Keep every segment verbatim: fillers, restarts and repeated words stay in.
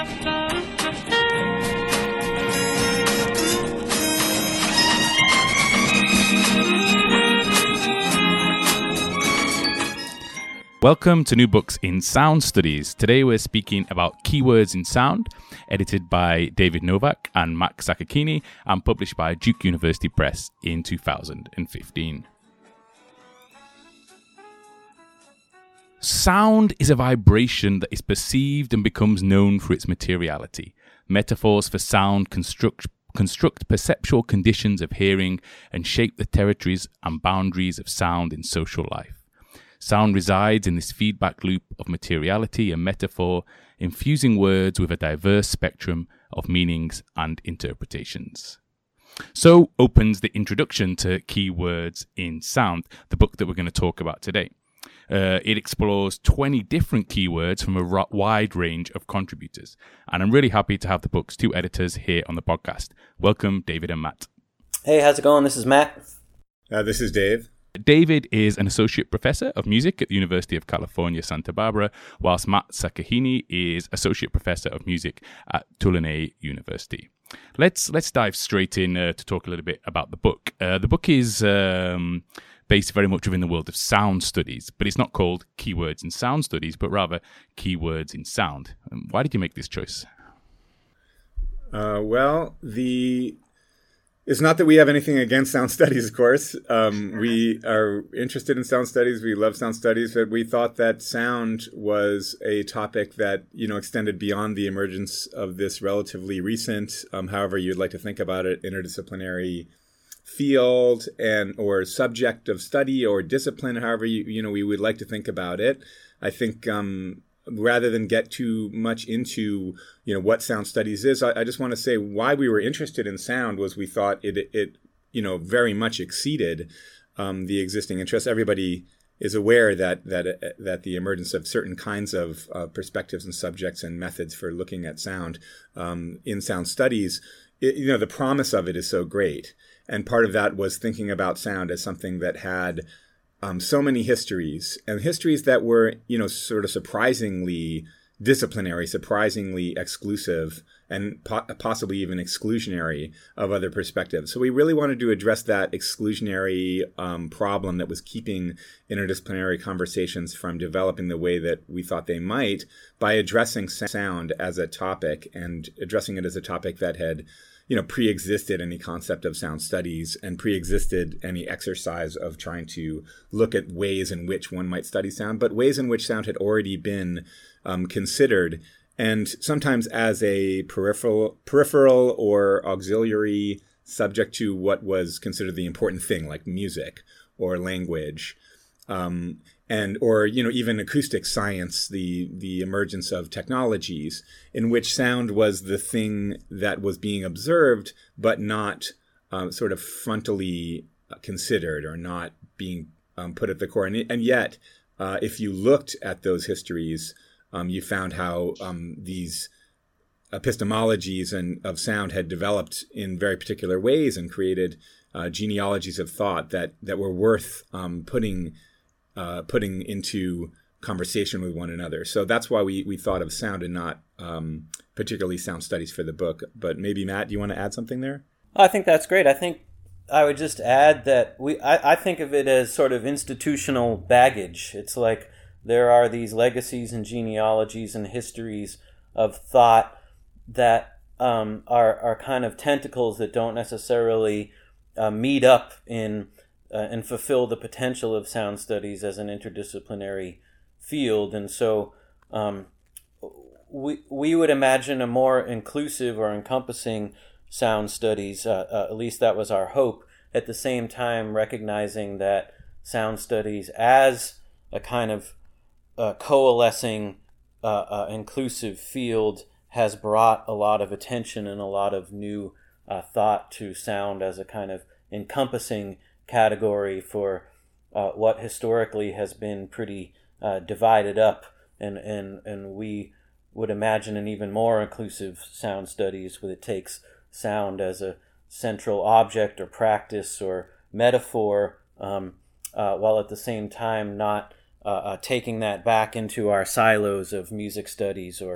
Welcome to New Books in Sound Studies. Today we're speaking about Keywords in Sound, edited by David Novak and Max Sakakini, and published by Duke University Press in two thousand fifteen. Sound is a vibration that is perceived and becomes known for its materiality. Metaphors for sound construct construct perceptual conditions of hearing and shape the territories and boundaries of sound in social life. Sound resides in this feedback loop of materiality and metaphor, infusing words with a diverse spectrum of meanings and interpretations. So opens the introduction to Keywords in Sound, the book that we're going to talk about today. Uh, it explores twenty different keywords from a r- wide range of contributors. And I'm really happy to have the book's two editors here on the podcast. Welcome, David and Matt. Hey, how's it going? This is Matt. Uh, this is Dave. David is an associate professor of music at the University of California, Santa Barbara, whilst Matt Sakahini is associate professor of music at Tulane University. Let's let's dive straight in uh, to talk a little bit about the book. Uh, the book is um, based very much within the world of sound studies, but it's not called Keywords in Sound Studies, but rather Keywords in Sound. Um, why did you make this choice? Uh, well, the It's not that we have anything against sound studies, of course. Um, we are interested in sound studies. We love sound studies, but we thought that sound was a topic that, you know, extended beyond the emergence of this relatively recent, um, however you'd like to think about it, interdisciplinary field and or subject of study or discipline, however you, you know, we would like to think about it. I think um, rather than get too much into, you know, what sound studies is, I, I just want to say why we were interested in sound was we thought it, it you know, very much exceeded um, the existing interests. Everybody is aware that that that the emergence of certain kinds of uh, perspectives and subjects and methods for looking at sound um, in sound studies, it, you know, the promise of it is so great. And part of that was thinking about sound as something that had Um, so many histories, and histories that were, you know, sort of surprisingly disciplinary, surprisingly exclusive, and po- possibly even exclusionary of other perspectives. So we really wanted to address that exclusionary um, problem that was keeping interdisciplinary conversations from developing the way that we thought they might by addressing sound as a topic and addressing it as a topic that had, you know, pre-existed any concept of sound studies and pre-existed any exercise of trying to look at ways in which one might study sound, but ways in which sound had already been um, considered, and sometimes as a peripheral, peripheral or auxiliary subject to what was considered the important thing, like music or language, um, and or you know even acoustic science, the the emergence of technologies in which sound was the thing that was being observed, but not um, sort of frontally considered or not being um, put at the core. And, and yet, uh, if you looked at those histories, um, you found how um, these epistemologies and of sound had developed in very particular ways and created uh, genealogies of thought that that were worth um, putting. Uh, putting into conversation with one another. So that's why we, we thought of sound and not um, particularly sound studies for the book. But maybe, Matt, do you want to add something there? I think that's great. I think I would just add that we I, I think of it as sort of institutional baggage. It's like there are these legacies and genealogies and histories of thought that um, are, are kind of tentacles that don't necessarily uh, meet up in Uh, and fulfill the potential of sound studies as an interdisciplinary field. And so um, we we would imagine a more inclusive or encompassing sound studies, uh, uh, at least that was our hope, at the same time recognizing that sound studies as a kind of uh, coalescing, uh, uh, inclusive field has brought a lot of attention and a lot of new uh, thought to sound as a kind of encompassing category for uh, what historically has been pretty uh, divided up, and, and and we would imagine an even more inclusive sound studies where it takes sound as a central object or practice or metaphor, um, uh, while at the same time not uh, uh, taking that back into our silos of music studies or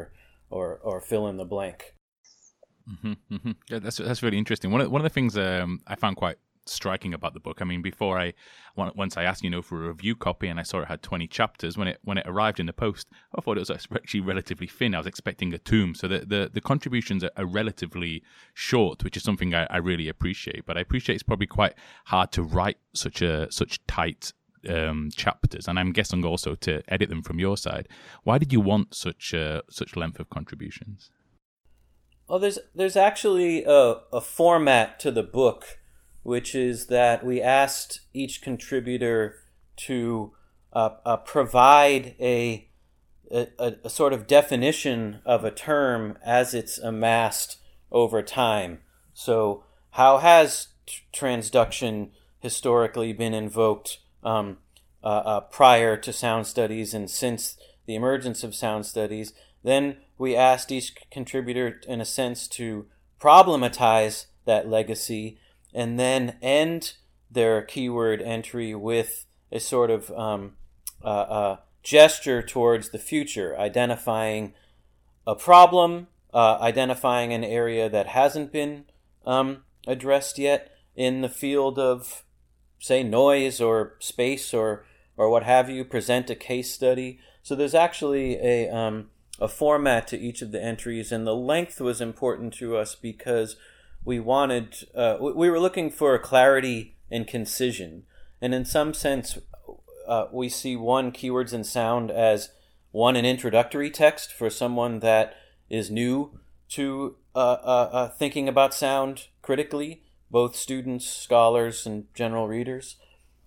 or or fill in the blank. Mm-hmm, mm-hmm. Yeah, that's that's really interesting. One of one of the things um, I found quite striking about the book. I mean, before I once I asked, you know, for a review copy, and I saw it had twenty chapters. When it when it arrived in the post, I thought it was actually relatively thin. I was expecting a tome. So the the, the contributions are, are relatively short, which is something I, I really appreciate. But I appreciate it's probably quite hard to write such a such tight um, chapters, and I'm guessing also to edit them from your side. Why did you want such uh, such length of contributions? Well, there's there's actually a, a format to the book, which is that we asked each contributor to uh, uh, provide a, a a sort of definition of a term as it's amassed over time. So, how has t- transduction historically been invoked um, uh, uh, prior to sound studies and since the emergence of sound studies? Then we asked each contributor, in a sense, to problematize that legacy and then end their keyword entry with a sort of um, uh, uh, gesture towards the future, identifying a problem, uh, identifying an area that hasn't been um, addressed yet in the field of, say, noise or space or or what have you, present a case study. So there's actually a... Um, a format to each of the entries, and the length was important to us because we wanted, uh, we were looking for clarity and concision. And in some sense, uh, we see one, Keywords in Sound, as one, an introductory text for someone that is new to uh, uh, uh, thinking about sound critically, both students, scholars, and general readers.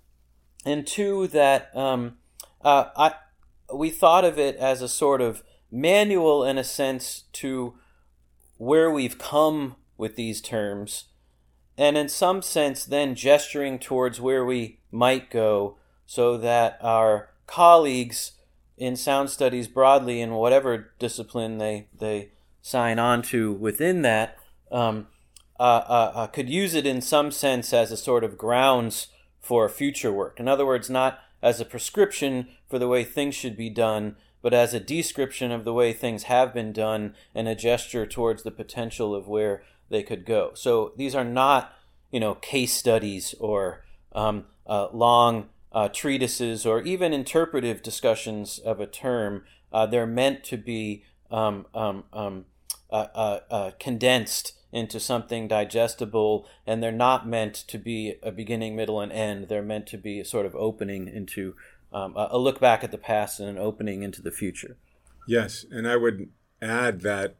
And two, that um, uh, I we thought of it as a sort of manual, in a sense, to where we've come with these terms, and in some sense then gesturing towards where we might go, so that our colleagues in sound studies broadly, in whatever discipline they they sign on to within that, um, uh, uh, uh, could use it in some sense as a sort of grounds for future work. In other words, not as a prescription for the way things should be done, but as a description of the way things have been done and a gesture towards the potential of where they could go. So these are not, you know, case studies or um, uh, long uh, treatises or even interpretive discussions of a term. Uh, they're meant to be um, um, um, uh, uh, uh, condensed into something digestible, and they're not meant to be a beginning, middle, and end. They're meant to be a sort of opening into Um, a look back at the past and an opening into the future. Yes, and I would add that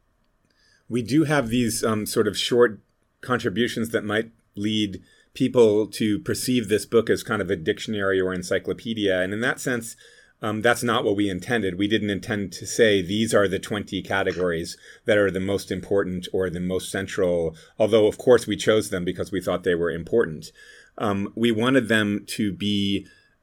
we do have these um, sort of short contributions that might lead people to perceive this book as kind of a dictionary or encyclopedia. And in that sense, um, that's not what we intended. We didn't intend to say these are the twenty categories that are the most important or the most central, although, of course, we chose them because we thought they were important. Um, we wanted them to be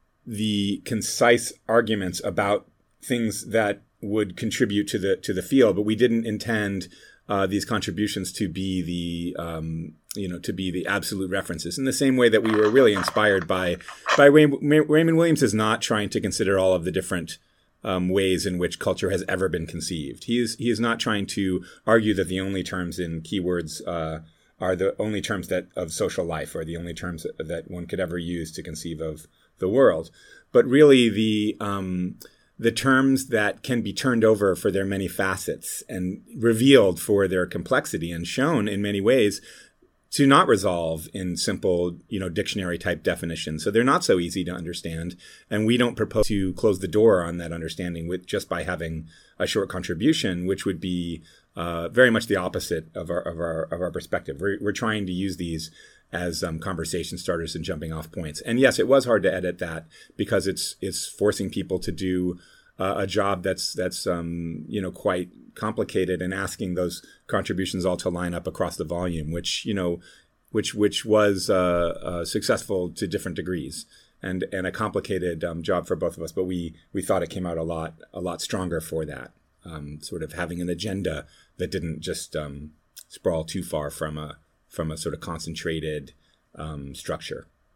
the concise arguments about things that would contribute to the to the field, but we didn't intend uh, these contributions to be the um, you know to be the absolute references. In the same way that we were really inspired by by Ray- Raymond Williams is not trying to consider all of the different um, ways in which culture has ever been conceived. He is he is not trying to argue that the only terms in keywords uh, are the only terms that of social life or the only terms that, that one could ever use to conceive of the world, but really the um, the terms that can be turned over for their many facets and revealed for their complexity and shown in many ways to not resolve in simple, you know, dictionary type definitions. So they're not so easy to understand, and we don't propose to close the door on that understanding with just by having a short contribution, which would be uh, very much the opposite of our of our of our perspective. We're, we're trying to use these as um, conversation starters and jumping off points. And yes, it was hard to edit that because it's it's forcing people to do uh, a job that's that's um, you know quite complicated and asking those contributions all to line up across the volume, which you know which which was uh, uh, successful to different degrees and and a complicated um, job for both of us. But we we thought it came out a lot a lot stronger for that, um, sort of having an agenda that didn't just um, sprawl too far from a from a sort of concentrated um, structure.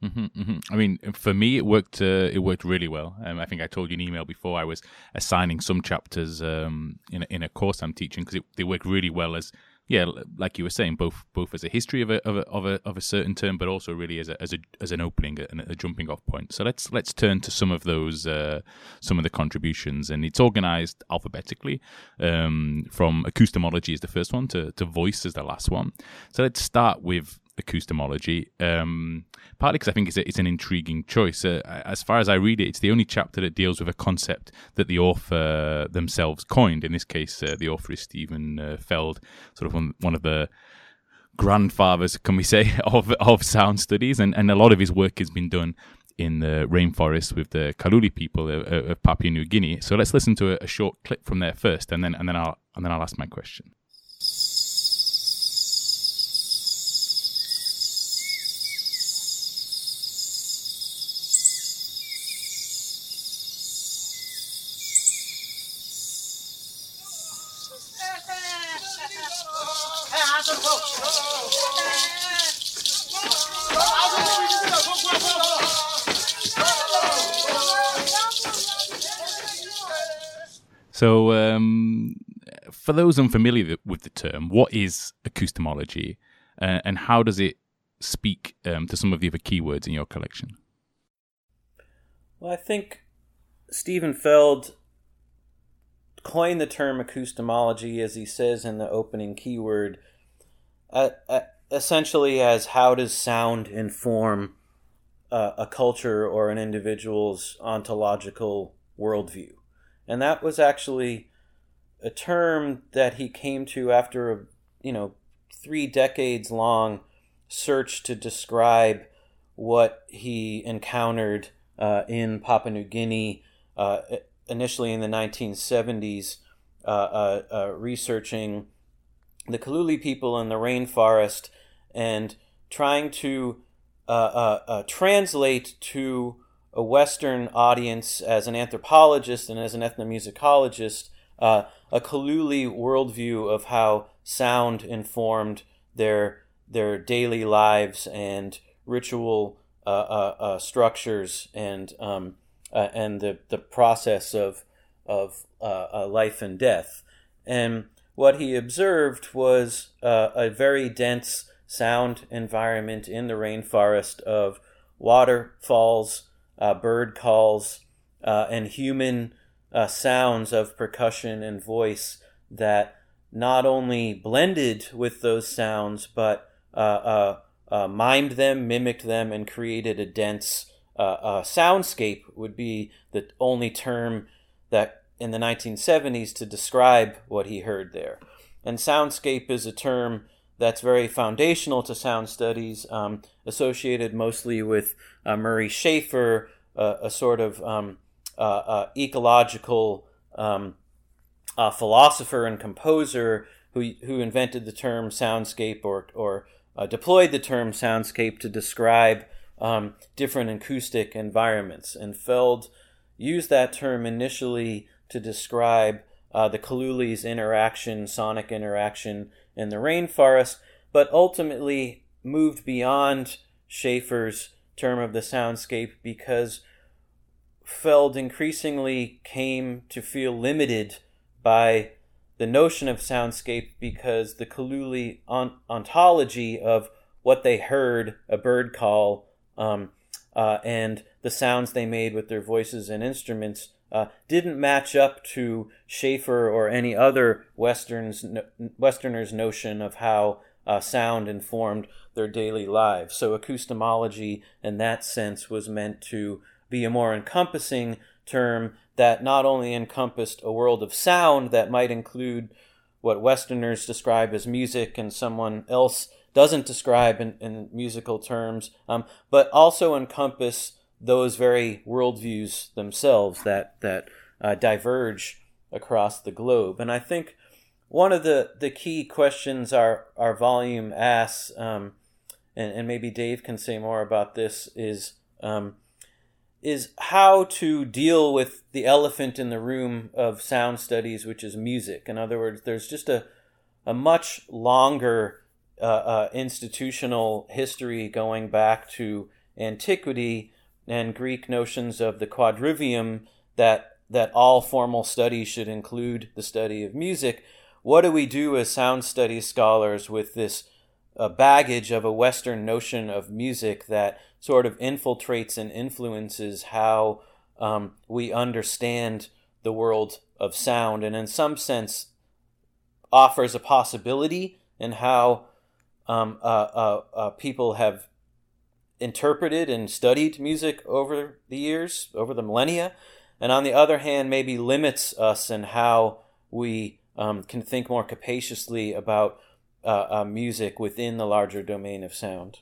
Mm-hmm, mm-hmm. I mean, for me, it worked. Uh, it worked really well. Um, I think I told you in email before. I was assigning some chapters um, in a, in a course I'm teaching because they work really well as, yeah, like you were saying, both both as a history of a of a of a, of a certain term, but also really as a as a as an opening and a jumping off point. So let's let's turn to some of those uh, some of the contributions, and it's organized alphabetically. Um, from acoustomology is the first one to to voice is the last one. So let's start with acoustomology, um, partly because I think it's, a, it's an intriguing choice. Uh, as far as I read it, it's the only chapter that deals with a concept that the author themselves coined. In this case, uh, the author is Stephen uh, Feld, sort of one, one of the grandfathers, can we say, of of sound studies, and, and a lot of his work has been done in the rainforest with the Kaluli people of, of Papua New Guinea. So let's listen to a, a short clip from there first, and then and then I'll and then I'll ask my question. So, um, for those unfamiliar with the term, what is acoustomology, uh, and how does it speak um, to some of the other keywords in your collection? Well, I think Stephen Feld coined the term acoustomology, as he says in the opening keyword, uh, uh, essentially as how does sound inform uh, a culture or an individual's ontological worldview. And that was actually a term that he came to after a, you know, three decades long search to describe what he encountered uh, in Papua New Guinea, uh, initially in the nineteen seventies, uh, uh, uh, researching the Kaluli people in the rainforest and trying to uh, uh, uh, translate to a Western audience as an anthropologist and as an ethnomusicologist, uh, a Kaluli worldview of how sound informed their their daily lives and ritual uh, uh, uh, structures and um, uh, and the, the process of of uh, uh, life and death. And what he observed was uh, a very dense sound environment in the rainforest of waterfalls, Uh, bird calls, uh, and human uh, sounds of percussion and voice that not only blended with those sounds, but uh, uh, uh, mimed them, mimicked them, and created a dense uh, uh, soundscape, would be the only term that in the nineteen seventies to describe what he heard there. And soundscape is a term that's very foundational to sound studies, um, associated mostly with uh, Murray Schafer, uh, a sort of um, uh, uh, ecological um, uh, philosopher and composer who who invented the term soundscape or or uh, deployed the term soundscape to describe um, different acoustic environments. And Feld used that term initially to describe uh, the Kaluli's interaction, sonic interaction in the rainforest, but ultimately moved beyond Schafer's term of the soundscape because Feld increasingly came to feel limited by the notion of soundscape because the Kaluli on- ontology of what they heard, a bird call, um, uh, and the sounds they made with their voices and instruments uh, didn't match up to Schafer or any other Western's, no, Westerner's notion of how uh, sound informed their daily lives. So acoustomology, in that sense, was meant to be a more encompassing term that not only encompassed a world of sound that might include what Westerners describe as music and someone else doesn't describe in, in musical terms, um, but also encompass those very worldviews themselves that that uh, diverge across the globe. And I think one of the, the key questions our, our volume asks, um, and, and maybe Dave can say more about this, is um, is how to deal with the elephant in the room of sound studies, which is music. In other words, there's just a, a much longer uh, uh, institutional history going back to antiquity and Greek notions of the quadrivium that that all formal studies should include the study of music. What do we do as sound studies scholars with this uh, baggage of a Western notion of music that sort of infiltrates and influences how um, we understand the world of sound, and in some sense offers a possibility in how um, uh, uh, uh, people have interpreted and studied music over the years, over the millennia, and on the other hand maybe limits us in how we um, can think more capaciously about uh, uh, music within the larger domain of sound.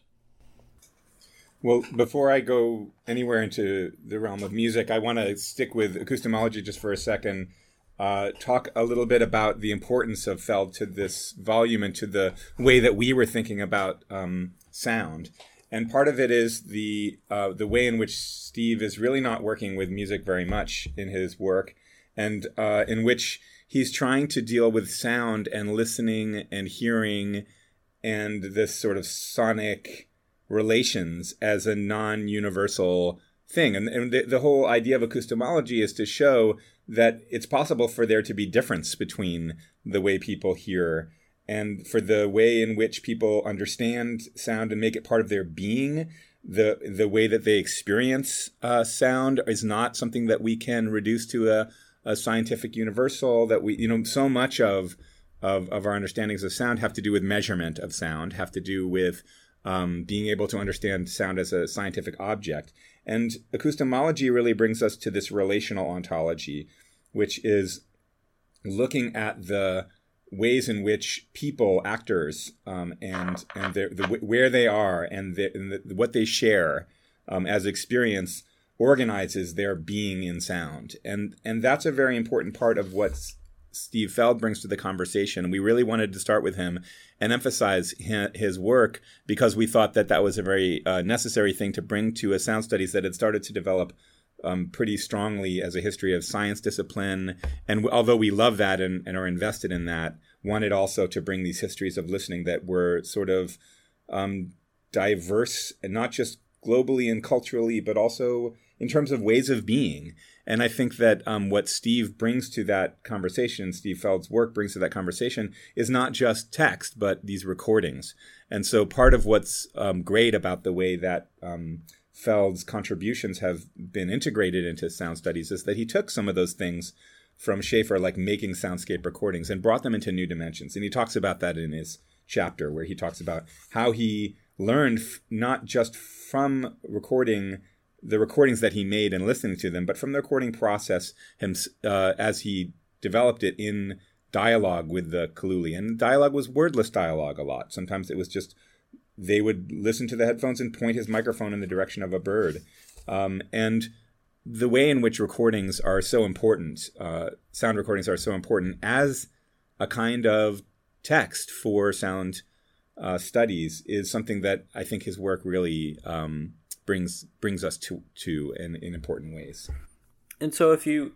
Well, before I go anywhere into the realm of music, I want to stick with acoustomology just for a second, uh, talk a little bit about the importance of Feld to this volume and to the way that we were thinking about um, sound. And part of it is the uh, the way in which Steve is really not working with music very much in his work, and uh, in which he's trying to deal with sound and listening and hearing and this sort of sonic relations as a non-universal thing. And, and the, the whole idea of acoustomology is to show that it's possible for there to be difference between the way people hear and for the way in which people understand sound and make it part of their being. The the way that they experience uh, sound is not something that we can reduce to a, a scientific universal. That we, you know, so much of, of of our understandings of sound have to do with measurement of sound, have to do with um, being able to understand sound as a scientific object. And acoustomology really brings us to this relational ontology, which is looking at the ways in which people, actors, um, and and the, the, where they are and, the, and the, what they share um, as experience organizes their being in sound. And and that's a very important part of what Steve Feld brings to the conversation. We really wanted to start with him and emphasize his work because we thought that that was a very uh, necessary thing to bring to a sound studies that had started to develop Um, pretty strongly as a history of science discipline. And w- although we love that and, and are invested in that, wanted also to bring these histories of listening that were sort of um, diverse, and not just globally and culturally, but also in terms of ways of being. And I think that um, what Steve brings to that conversation, Steve Feld's work brings to that conversation, is not just text, but these recordings. And so part of what's um, great about the way that um, Feld's contributions have been integrated into sound studies is that he took some of those things from Schaefer, like making soundscape recordings, and brought them into new dimensions. And he talks about that in his chapter, where he talks about how he learned f- not just from recording the recordings that he made and listening to them, but from the recording process him, uh, as he developed it in dialogue with the Kaluli. And dialogue was wordless dialogue a lot. Sometimes it was just they would listen to the headphones and point his microphone in the direction of a bird. Um, and the way in which recordings are so important, uh, sound recordings are so important as a kind of text for sound uh, studies is something that I think his work really um, brings brings us to, to in, in important ways. And so if you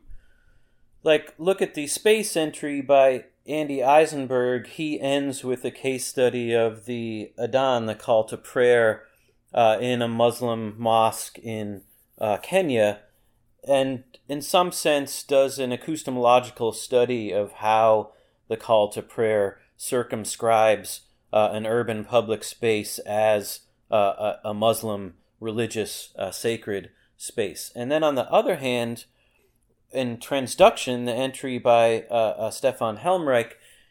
like look at the space entry by Andy Eisenberg, he ends with a case study of the Adhan, the call to prayer, uh, in a Muslim mosque in uh, Kenya, and in some sense does an acoustomological study of how the call to prayer circumscribes uh, an urban public space as uh, a, a Muslim religious uh, sacred space. And then on the other hand, in Transduction, the entry by uh, uh, Stefan Helmreich,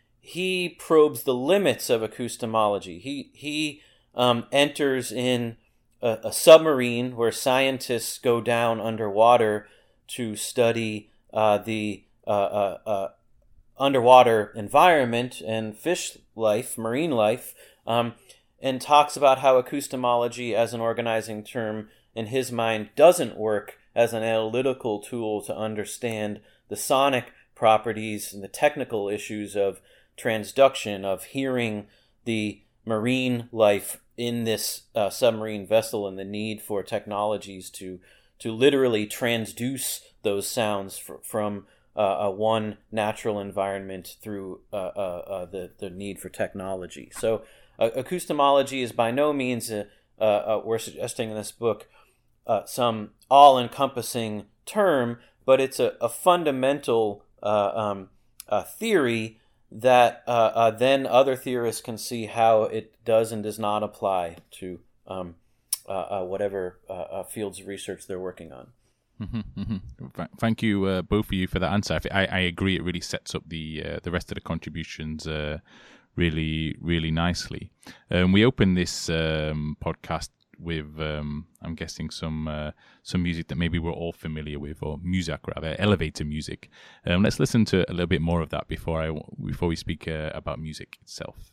he probes the limits of acoustomology. He he um, enters in a, a submarine where scientists go down underwater to study uh, the uh, uh, uh, underwater environment and fish life, marine life, um, and talks about how acoustomology as an organizing term in his mind doesn't work as an analytical tool to understand the sonic properties and the technical issues of transduction, of hearing the marine life in this uh, submarine vessel and the need for technologies to to literally transduce those sounds fr- from uh, a one natural environment through uh, uh, uh, the, the need for technology. So uh, acoustomology is by no means a, uh, uh, we're suggesting in this book uh, some all-encompassing term, but it's a, a fundamental uh, um, uh, theory that uh, uh, then other theorists can see how it does and does not apply to um, uh, uh, whatever uh, uh, fields of research they're working on. Mm-hmm, mm-hmm. Thank you, uh, both of you, for that answer. I, I agree. It really sets up the uh, the rest of the contributions uh, really, really nicely. Um, we opened this um, podcast with, um, I'm guessing, some uh, some music that maybe we're all familiar with, or music rather, elevator music. Um, let's listen to a little bit more of that before I before we speak uh, about music itself.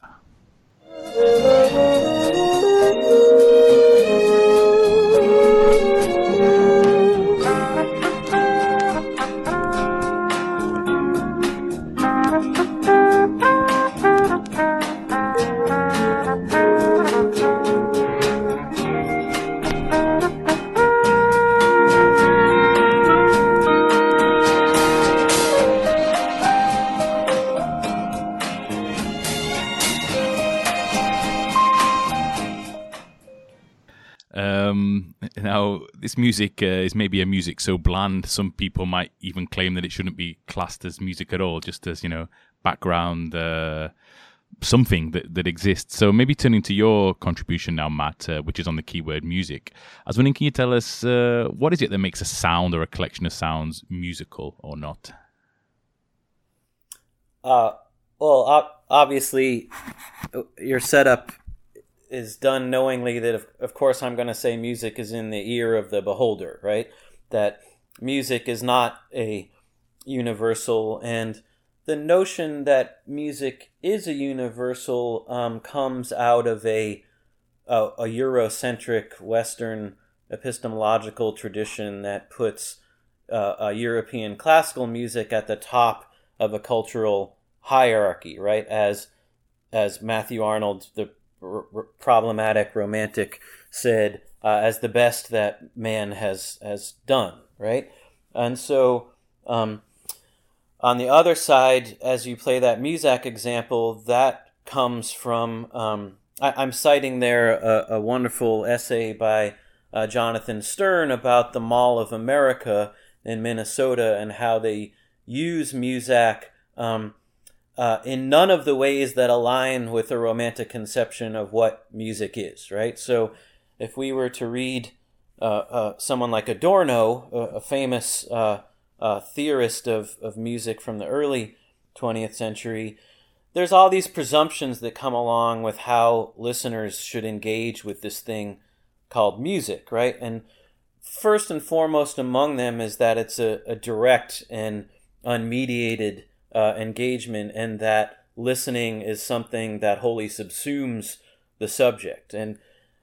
Um, now, this music uh, is maybe a music so bland, some people might even claim that it shouldn't be classed as music at all, just as, you know, background uh, something that, that exists. So maybe turning to your contribution now, Matt, uh, which is on the keyword music. I was wondering, can you tell us uh, what is it that makes a sound or a collection of sounds musical or not? Uh, well, obviously, your setup is done knowingly that, of, of course, I'm going to say music is in the ear of the beholder, right? That music is not a universal, and the notion that music is a universal um, comes out of a, a a Eurocentric Western epistemological tradition that puts uh, a European classical music at the top of a cultural hierarchy, right? As as Matthew Arnold, the r- r- problematic romantic, said, uh, as the best that man has has done, right? And so, um, on the other side, as you play that Muzak example, that comes from, um, I, I'm citing there a, a wonderful essay by uh, Jonathan Stern about the Mall of America in Minnesota and how they use Muzak um, uh, in none of the ways that align with a romantic conception of what music is, right? So if we were to read uh, uh, someone like Adorno, a, a famous uh, uh, theorist of, of music from the early twentieth century, there's all these presumptions that come along with how listeners should engage with this thing called music, right? And first and foremost among them is that it's a, a direct and unmediated uh, engagement, and that listening is something that wholly subsumes the subject. And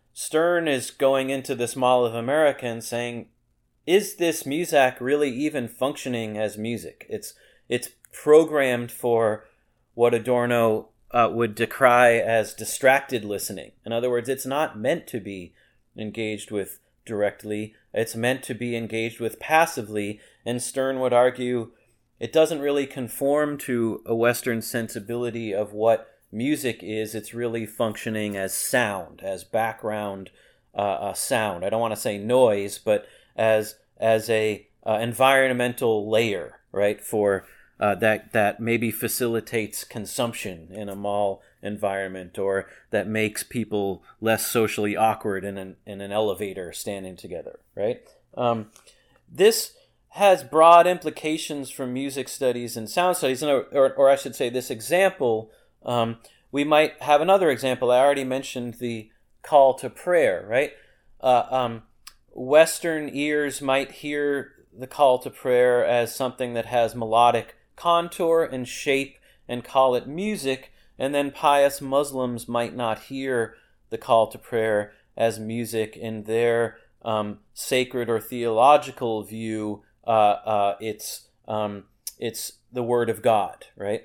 Stern is going into this Mall of America and saying, is this Muzak really even functioning as music? It's it's programmed for what Adorno uh, would decry as distracted listening. In other words, it's not meant to be engaged with directly. It's meant to be engaged with passively. And Stern would argue it doesn't really conform to a Western sensibility of what music is. It's really functioning as sound, as background uh, uh, sound. I don't want to say noise, but as as a uh, environmental layer, right, for uh, that that maybe facilitates consumption in a mall environment, or that makes people less socially awkward in an in an elevator standing together, right? Um, this has broad implications for music studies and sound studies, or or, or I should say, this example. Um, we might have another example. I already mentioned the call to prayer, right? Uh, um, Western ears might hear the call to prayer as something that has melodic contour and shape and call it music, and then pious Muslims might not hear the call to prayer as music in their um, sacred or theological view. Uh, uh, it's um, it's the word of God, right?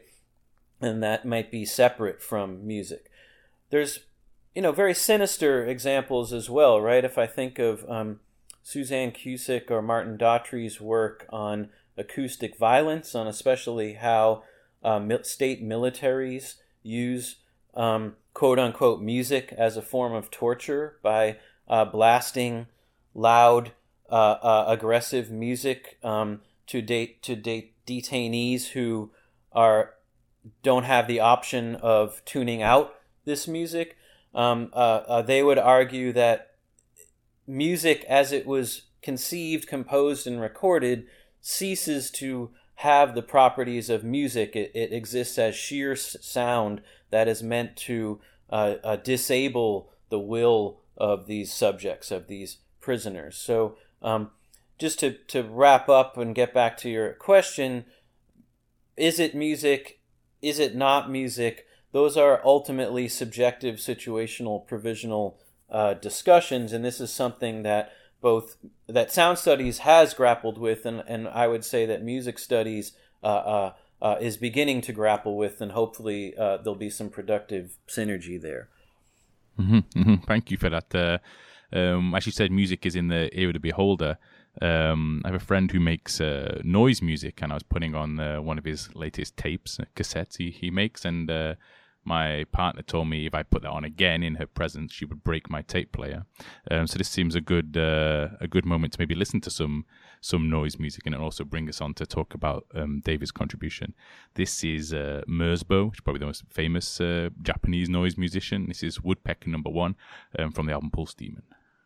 And that might be separate from music. There's you know, very sinister examples as well, right? If I think of um, Suzanne Cusick or Martin Daughtry's work on acoustic violence, on especially how uh, state militaries use um, quote-unquote music as a form of torture by uh, blasting loud, uh, uh, aggressive music um, to date to date detainees who are don't have the option of tuning out this music. Um, uh, uh, they would argue that music, as it was conceived, composed, and recorded, ceases to have the properties of music. It, it exists as sheer sound that is meant to uh, uh, disable the will of these subjects, of these prisoners. So um, just to, to wrap up and get back to your question, is it music? Is it not music? Those are ultimately subjective, situational, provisional uh, discussions, and this is something that both that sound studies has grappled with, and, and I would say that music studies uh, uh, uh, is beginning to grapple with, and hopefully uh, there'll be some productive synergy there. Mm-hmm, mm-hmm. Thank you for that. Uh, um, as you said, music is in the ear of the beholder. Um, I have a friend who makes uh, noise music, and I was putting on uh, one of his latest tapes, uh, cassettes he, he makes, and uh, my partner told me if I put that on again in her presence, she would break my tape player. Um, so this seems a good uh, a good moment to maybe listen to some some noise music, and it also bring us on to talk about um, David's contribution. This is uh, Merzbow, which is probably the most famous uh, Japanese noise musician. This is Woodpecker Number One um, from the album Pulse Demon.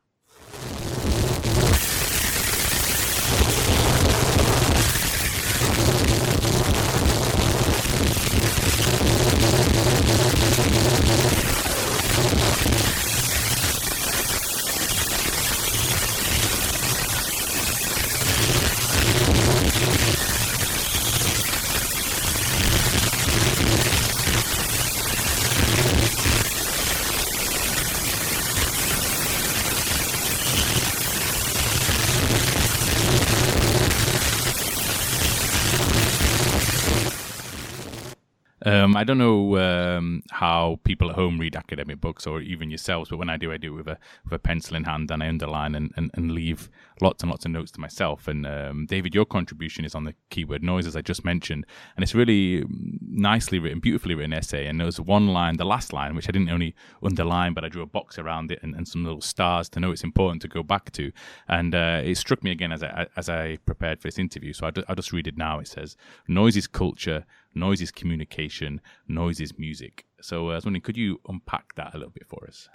Um, I don't know um, how people at home read academic books, or even yourselves, but when I do, I do it with a with a pencil in hand, and I underline and, and, and leave lots and lots of notes to myself. And um, David, your contribution is on the keyword noise, as I just mentioned, and it's really nicely written, beautifully written essay. And there's one line, the last line, which I didn't only underline, but I drew a box around it and, and some little stars to know it's important to go back to. And uh, it struck me again as I as I prepared for this interview. So I I'll just read it now. It says, "Noise is culture. Noise is communication, noise is music." So uh, I was wondering, could you unpack that a little bit for us?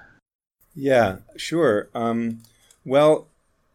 Yeah, sure. Um, well,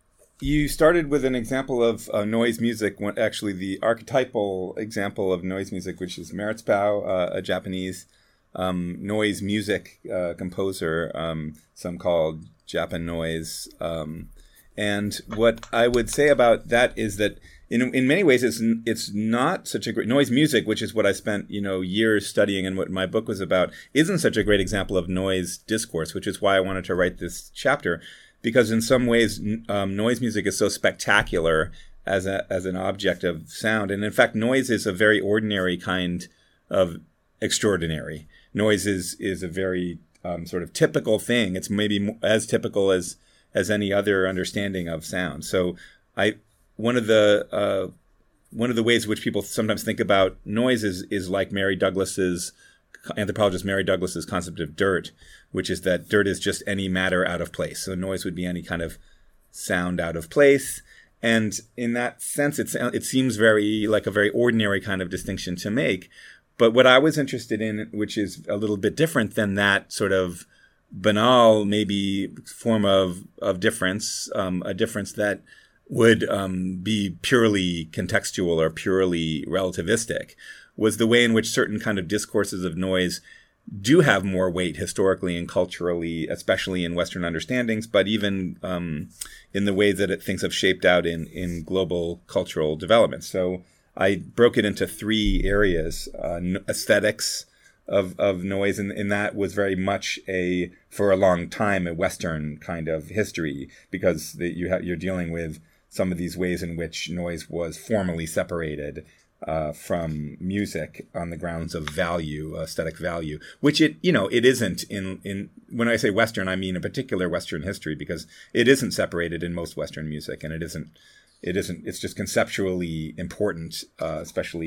you started with an example of uh, noise music, when actually the archetypal example of noise music, which is Merzbow, uh, a Japanese um, noise music uh, composer, um, some call Japan noise. Um, and what I would say about that is that In in many ways, it's it's not such a great noise music, which is what I spent you know years studying and what my book was about, isn't such a great example of noise discourse, which is why I wanted to write this chapter, because in some ways, um, noise music is so spectacular as a as an object of sound, and in fact, noise is a very ordinary kind of extraordinary. Noise is is a very um, sort of typical thing. It's maybe as typical as as any other understanding of sound. So I. One of the uh, one of the ways in which people sometimes think about noise is, is like Mary Douglas's anthropologist Mary Douglas's concept of dirt, which is that dirt is just any matter out of place. So noise would be any kind of sound out of place, and in that sense, it it seems very like a very ordinary kind of distinction to make. But what I was interested in, which is a little bit different than that sort of banal, maybe form of of difference, um, a difference that would um, be purely contextual or purely relativistic, was the way in which certain kind of discourses of noise do have more weight historically and culturally, especially in Western understandings, but even um, in the way that it, things have shaped out in, in global cultural development. So I broke it into three areas: uh, aesthetics of, of noise, and, and that was very much a, for a long time, a Western kind of history, because the, you ha- you're dealing with some of these ways in which noise was formally separated uh, from music on the grounds of value, aesthetic value, which it, you know, it isn't in, in, when I say Western, I mean a particular Western history, because it isn't separated in most Western music, and it isn't, it isn't, it's just conceptually important, uh, especially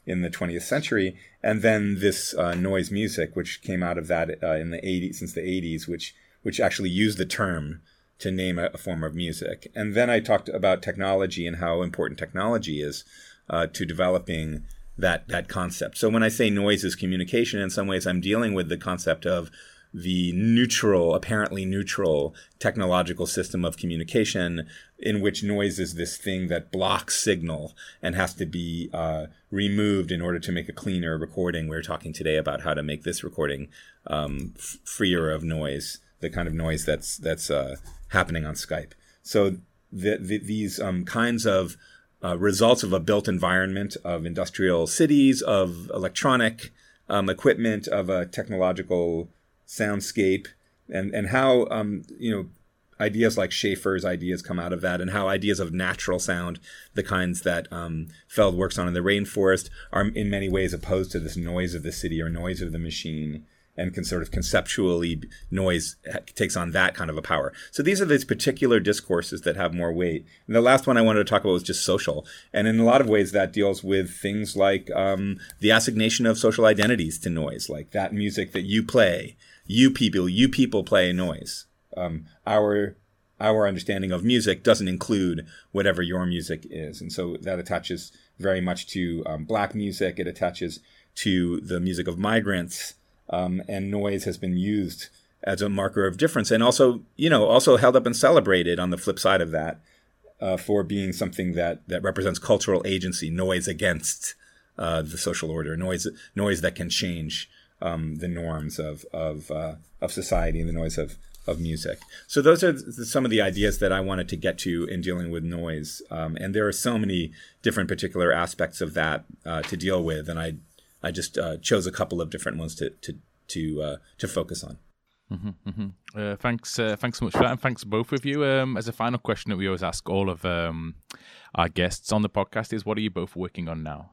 in the twentieth century, and then this uh, noise music, which came out of that uh, in the eighties, since the eighties, which which actually used the term to name a, a form of music. And then I talked about technology and how important technology is uh, to developing that that concept. So when I say noise is communication, in some ways I'm dealing with the concept of the neutral, apparently neutral technological system of communication in which noise is this thing that blocks signal and has to be uh, removed in order to make a cleaner recording. We were talking today about how to make this recording um, f- freer of noise, the kind of noise that's that's uh, happening on Skype. So the, the, these um, kinds of uh, results of a built environment, of industrial cities, of electronic um, equipment, of a technological soundscape, and and how um you know ideas like Schaefer's ideas come out of that, and how ideas of natural sound, the kinds that um, Feld works on in the rainforest, are in many ways opposed to this noise of the city or noise of the machine, and can sort of conceptually noise takes on that kind of a power. So these are these particular discourses that have more weight. And the last one I wanted to talk about was just social. And in a lot of ways that deals with things like um, the assignation of social identities to noise, like that music that you play, you people, you people play noise. Um, our our understanding of music doesn't include whatever your music is. And so that attaches very much to um, black music. It attaches to the music of migrants. Um, and noise has been used as a marker of difference, and also, you know, also held up and celebrated on the flip side of that uh, for being something that, that represents cultural agency, noise against uh, the social order, noise noise that can change um, the norms of of uh, of society, and the noise of of music. So those are some of the ideas that I wanted to get to in dealing with noise, um, and there are so many different particular aspects of that uh, to deal with, and I. I just uh, chose a couple of different ones to to to uh, to focus on. Mm-hmm, mm-hmm. Uh, thanks, uh, thanks so much for that, and thanks both of you. Um, as a final question that we always ask all of um, our guests on the podcast is, what are you both working on now?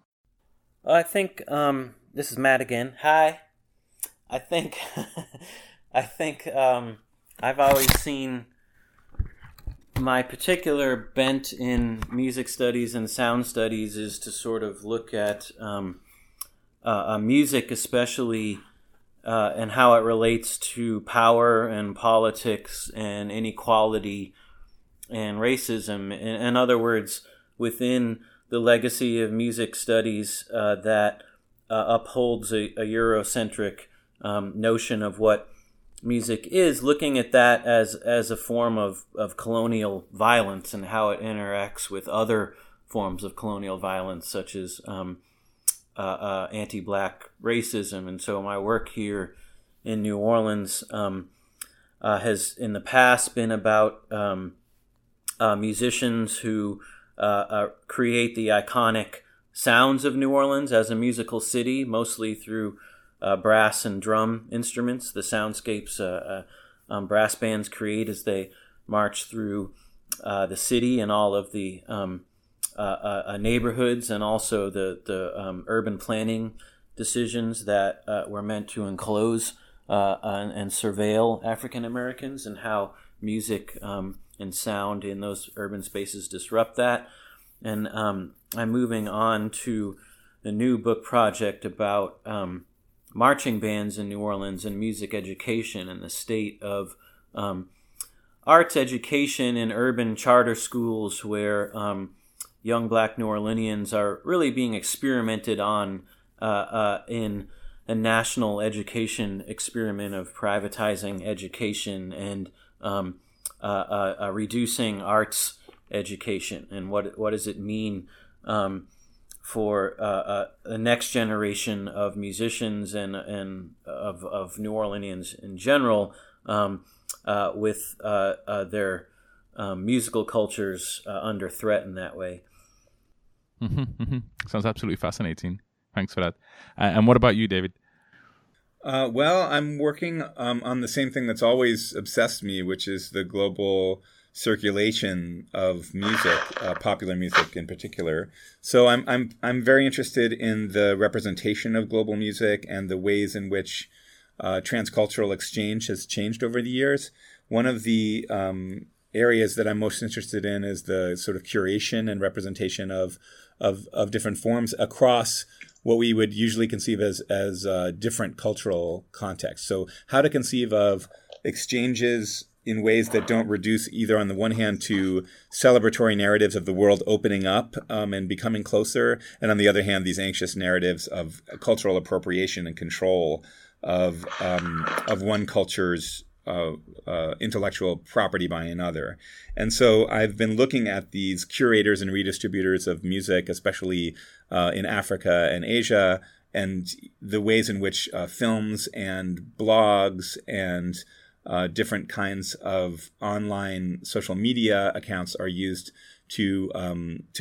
I think um, this is Matt again. Hi. I think I think um, I've always seen my particular bent in music studies and sound studies is to sort of look at um, Uh, uh, music especially, uh, and how it relates to power and politics and inequality and racism. In, in other words, within the legacy of music studies uh, that uh, upholds a, a Eurocentric um, notion of what music is, looking at that as, as a form of, of colonial violence and how it interacts with other forms of colonial violence, such as um, Uh, uh, anti-black racism. And so my work here in New Orleans um, uh, has in the past been about um, uh, musicians who uh, uh, create the iconic sounds of New Orleans as a musical city, mostly through uh, brass and drum instruments, the soundscapes uh, uh, um, brass bands create as they march through uh, the city and all of the um, Uh, uh, uh, neighborhoods, and also the the um, urban planning decisions that uh, were meant to enclose uh, and, and surveil African Americans, and how music um, and sound in those urban spaces disrupt that. And um, I'm moving on to a new book project about um, marching bands in New Orleans and music education, and the state of um, arts education in urban charter schools where um, young black New Orleanians are really being experimented on uh, uh, in a national education experiment of privatizing education and um, uh, uh, uh, reducing arts education. And what what does it mean um, for uh, uh, the next generation of musicians and and of, of New Orleanians in general um, uh, with uh, uh, their um, musical cultures uh, under threat in that way. Mm-hmm, mm-hmm. Sounds absolutely fascinating. Thanks for that. Uh, and what about you, David? Uh, well, I'm working um, on the same thing that's always obsessed me, which is the global circulation of music, uh, popular music in particular. So I'm I'm I'm very interested in the representation of global music and the ways in which uh, transcultural exchange has changed over the years. One of the um, areas that I'm most interested in is the sort of curation and representation of of, of different forms across what we would usually conceive as as uh, different cultural contexts. So how to conceive of exchanges in ways that don't reduce either on the one hand to celebratory narratives of the world opening up um, and becoming closer, and on the other hand, these anxious narratives of cultural appropriation and control of um, of one culture's uh, uh, intellectual property by another. And so I've been looking at these curators and redistributors of music, especially uh, in Africa and Asia, and the ways in which uh, films and blogs and Uh, different kinds of online social media accounts are used to um, to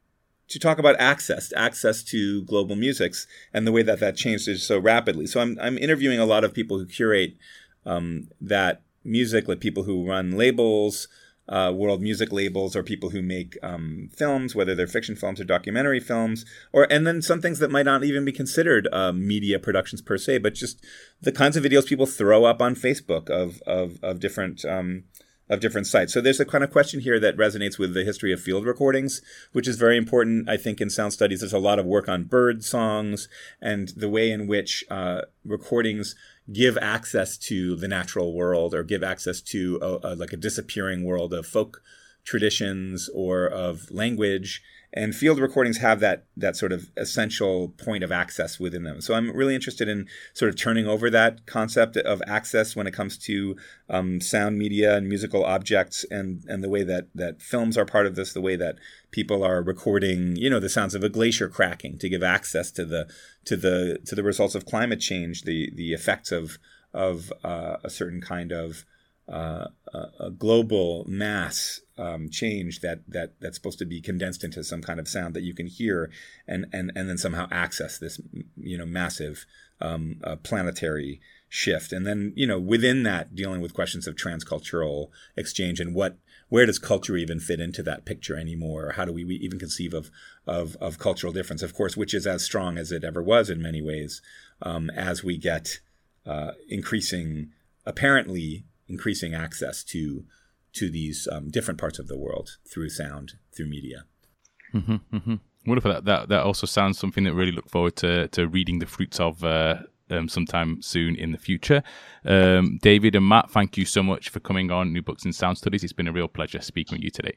to talk about access, access to global musics, and the way that that changed so rapidly. So I'm I'm interviewing a lot of people who curate um, that music, like people who run labels, uh, world music labels, or people who make um, films, whether they're fiction films or documentary films, or and then some things that might not even be considered uh, media productions per se, but just the kinds of videos people throw up on Facebook of of, of different um, of different sites. So there's a kind of question here that resonates with the history of field recordings, which is very important, I think, in sound studies. There's a lot of work on bird songs and the way in which uh, recordings give access to the natural world, or give access to a, a, like a disappearing world of folk traditions or of language. And field recordings have that that sort of essential point of access within them. So I'm really interested in sort of turning over that concept of access when it comes to um, sound media and musical objects, and, and the way that, that films are part of this, the way that people are recording, you know, the sounds of a glacier cracking to give access to the to the to the results of climate change, the the effects of of uh, a certain kind of uh, a, a global mass um, change that that that's supposed to be condensed into some kind of sound that you can hear, and and and then somehow access this, you know, massive um, uh, planetary shift. And then, you know, within that, dealing with questions of transcultural exchange and what where does culture even fit into that picture anymore? Or how do we even conceive of of of cultural difference? Of course, which is as strong as it ever was in many ways, um, as we get uh, increasing, apparently increasing access to to these um, different parts of the world through sound, through media. Mm-hmm, mm-hmm. Wonderful. That, that that also sounds something that really look forward to to reading the fruits of uh, um, sometime soon in the future. Um, David and Matt, thank you so much for coming on New Books in Sound Studies. It's been a real pleasure speaking with you today.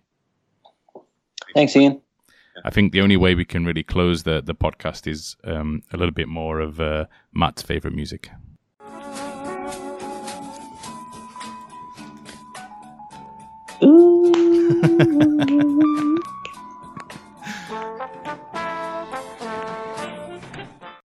Thanks, Ian. I think the only way we can really close the, the podcast is um, a little bit more of uh, Matt's favorite music. Ooh.